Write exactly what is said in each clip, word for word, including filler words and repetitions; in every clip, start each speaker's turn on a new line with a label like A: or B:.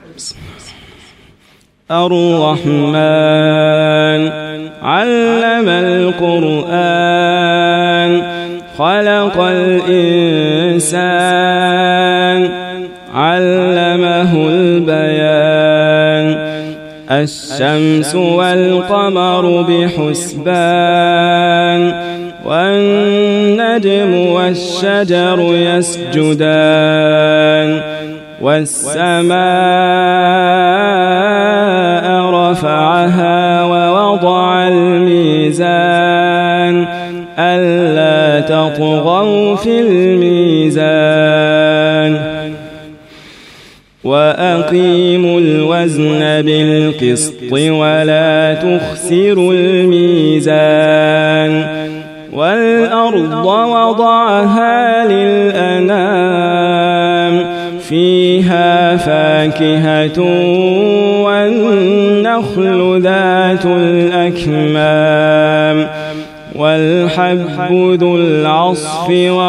A: الرحمن علم القرآن خلق الإنسان علمه البيان الشمس والقمر بحسبان والنجم والشجر يسجدان والسماء رفعها ووضع الميزان ألا تطغوا في الميزان وأقيموا الوزن بالقسط ولا تخسروا الميزان والأرض وضعها للأنام فيها فاكهة والنخل ذات الأكمام والحب ذو العصف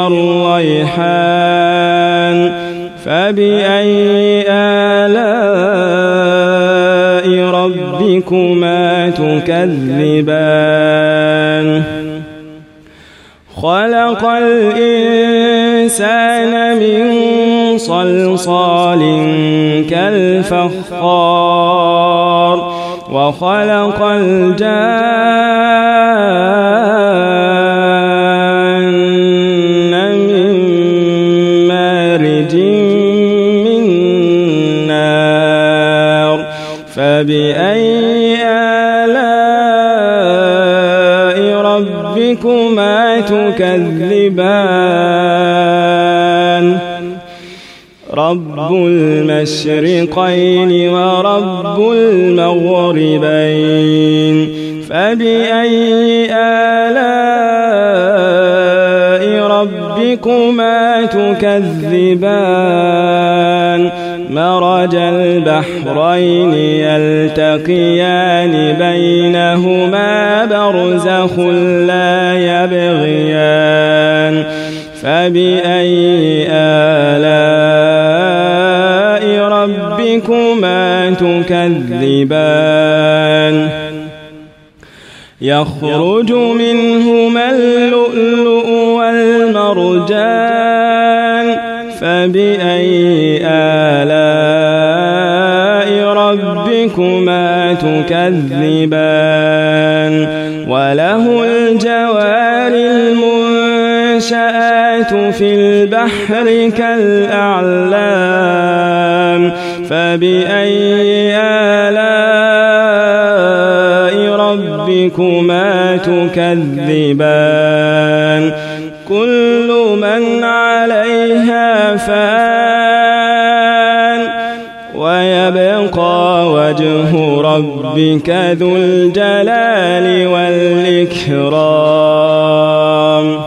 A: والريحان فبأي آلاء ربكما تكذبان خلق الإنسان من صلصال كالفخار وخلق الجان من مارج من نار فبأي آلاء ربكما تكذبان رب المشرقين ورب المغربين فبأي آلاء ربكما تكذبان مرج البحرين يلتقيان بينهما برزخ لا يبغيان فبأي آلاء ربكما تكذبان يخرج منهما اللؤلؤ والمرجان فبأي آلاء ربكما تكذبان وله الجوار المنشآت في البحر كالأعلام فبأي آلاء ربكما تكذبان كل من عليها فان ويبقى وجه ربك ذو الجلال والإكرام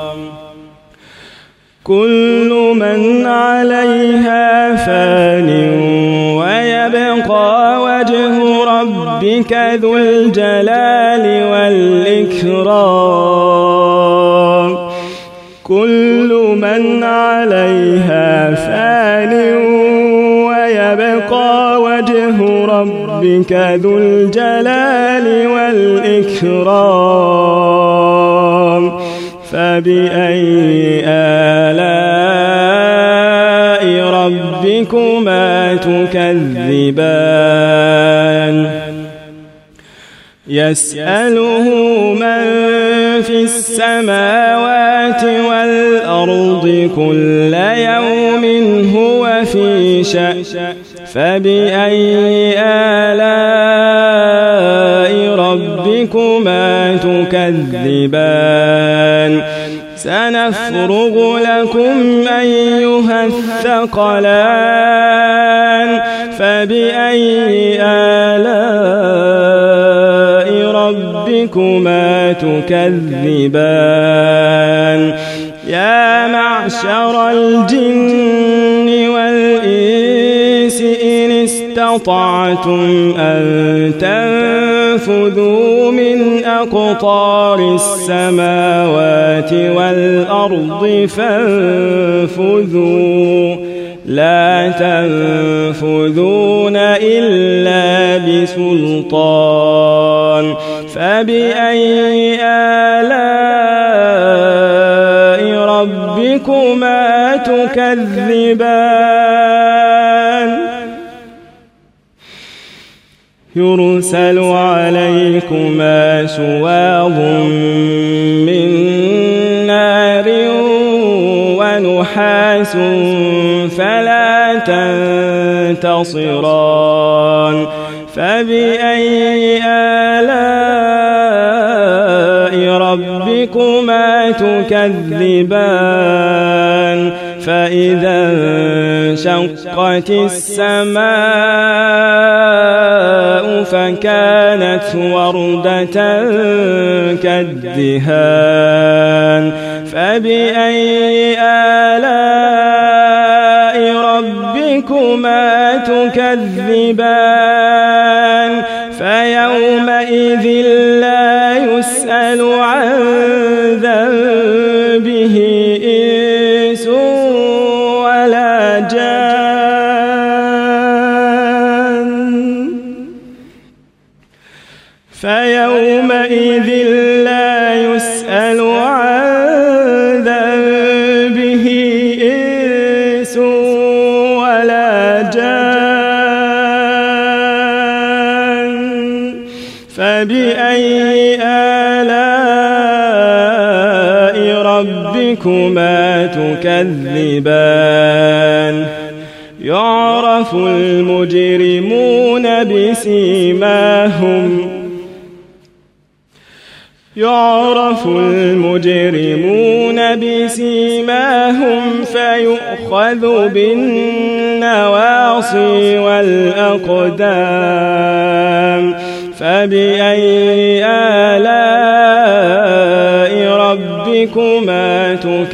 A: كل من عليها فان ويبقى وجه ربك ذو الجلال والإكرام كل من عليها فان ويبقى وجه ربك ذو الجلال والإكرام فبأي آلاء ربكما تكذبان يسأله من في السماوات والأرض كل يوم هو في شأن فبأي آلاء ربكما تكذبان سنفرغ لكم أيها الثقلان فبأي آلاء ربكما تكذبان يا معشر الجن والإنس إن استطعتم أن تنفذوا من أقطار السماوات والأرض فانفذوا لا تنفذون إلا بسلطان فبأي آلاء ربكما تكذبان يرسل عليكما شواظ من نار ونحاس فلا تنتصران فبأي آلاء ربكما تكذبان فإذا انشقت السماء فكانت وردة كالدهان فبأي آلاء ربكما تكذبان فيومئذ لا يسأل عن ذنبه إنس ولا جان فيومئذ لا يسأل عن ذنبه إنس ولا جان فبأي آلاء ربكما تكذبان يعرف المجرمون بسيماهم يعرف المجرمون بسيماهم فيؤخذ بالنواصي والأقدام فبأي آلاء ربكما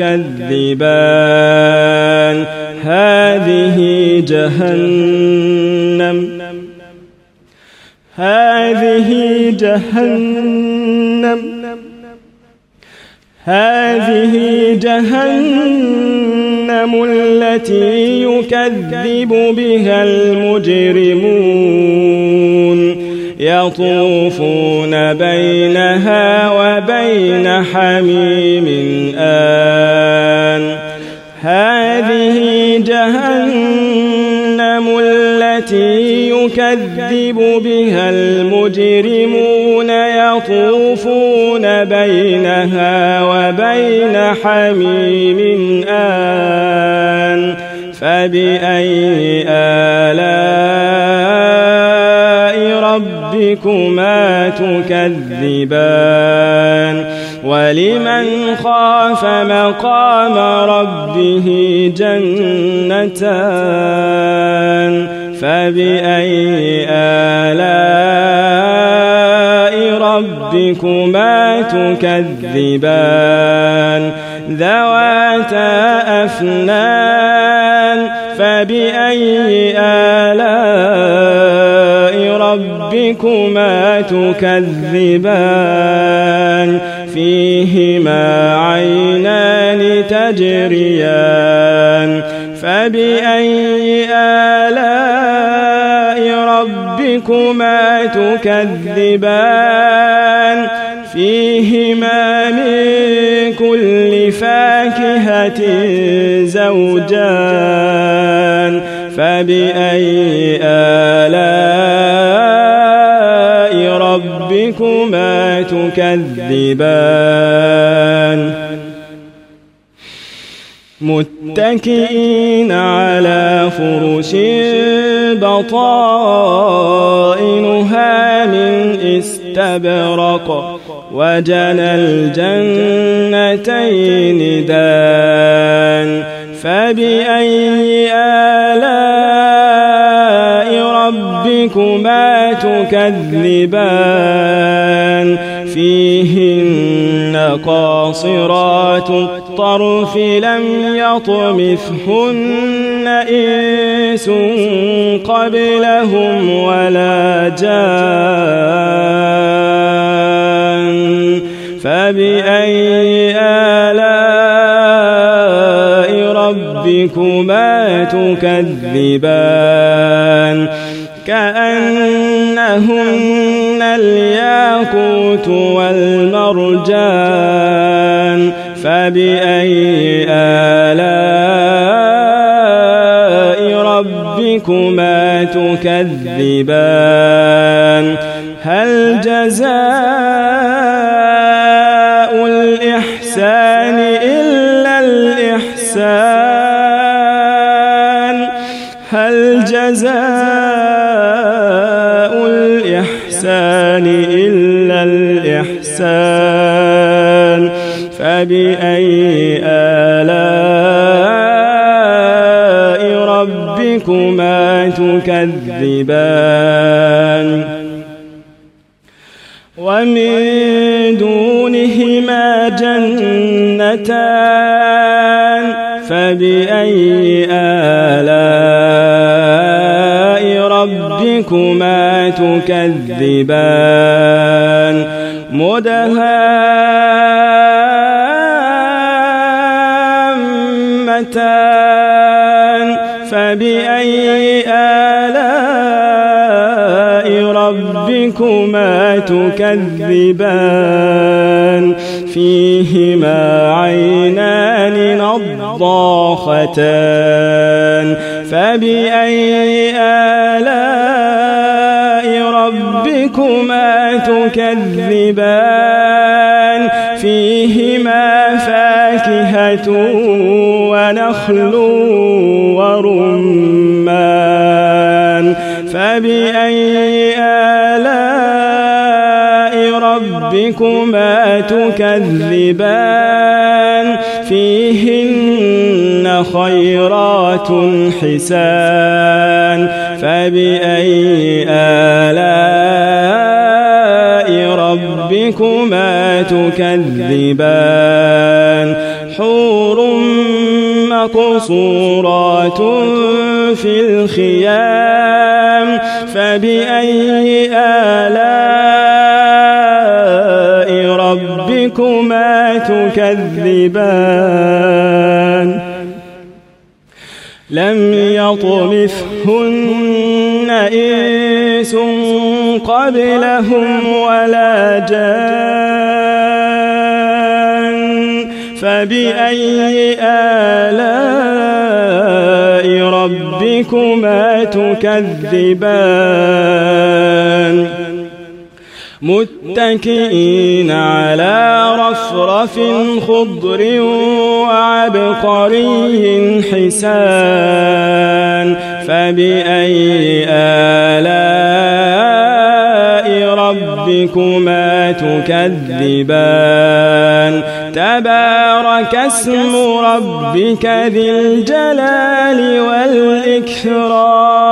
A: تكذبان هذه جهنم هذه جهنم هذه جهنم التي يكذب بها المجرمون يطوفون بينها وبين حميم آن هذه جهنم التي يكذب بها المجرمون يطوفون بينها وبين حميم آن فبأي آلاء ربكما تكذبان ولمن خاف مقام ربه جنتان فبأي آلاء ربكما تكذبان ذواتا أفنان فبأي آلاء ربكما تكذبان فيهما عينان تجريان فبأي آلاء ربكما تكذبان فيهما من كل فاكهة زوجان فبأي آلاء ربكما تكذبان متكئين على فرش بطائنها من استبرق وجنى الجنتين دان فبأي آلاء ربكما تكذبان فيهن قاصرات الطرف لم يطمثهن إنس قبلهم ولا جان فبأي آلاء ربكما ربكما تكذبان كأنهن الياقوت والمرجان فبأي آلاء ربكما تكذبان هل جزاء الإحسان إلا الإحسان هل جزاء الإحسان إلا الإحسان فبأي آلاء ربكما تكذبان ومن دونهما جنتان فبأي آلاء ربكما تكذبان مدهامتان فبأي آلاء ربكما تكذبان فيهما عينان نضاختان فبأي آلاء ربكما تكذبان فيهما فاكهة ونخل ورمان فبأي آلاء ربكما تكذبان فيهن خيرات حسان فبأي آلاء ربكما تكذبان حور مقصورات في الخيام فبأي آلاء ربكما تكذبان لم يطمثهن إنس قبلهم ولا جان فبأي آلاء ربكما تكذبان متكئين على رفرف خضر وعبقري حسان فبأي آلاء ربكما تكذبان تبارك اسم ربك ذي الجلال والإكرام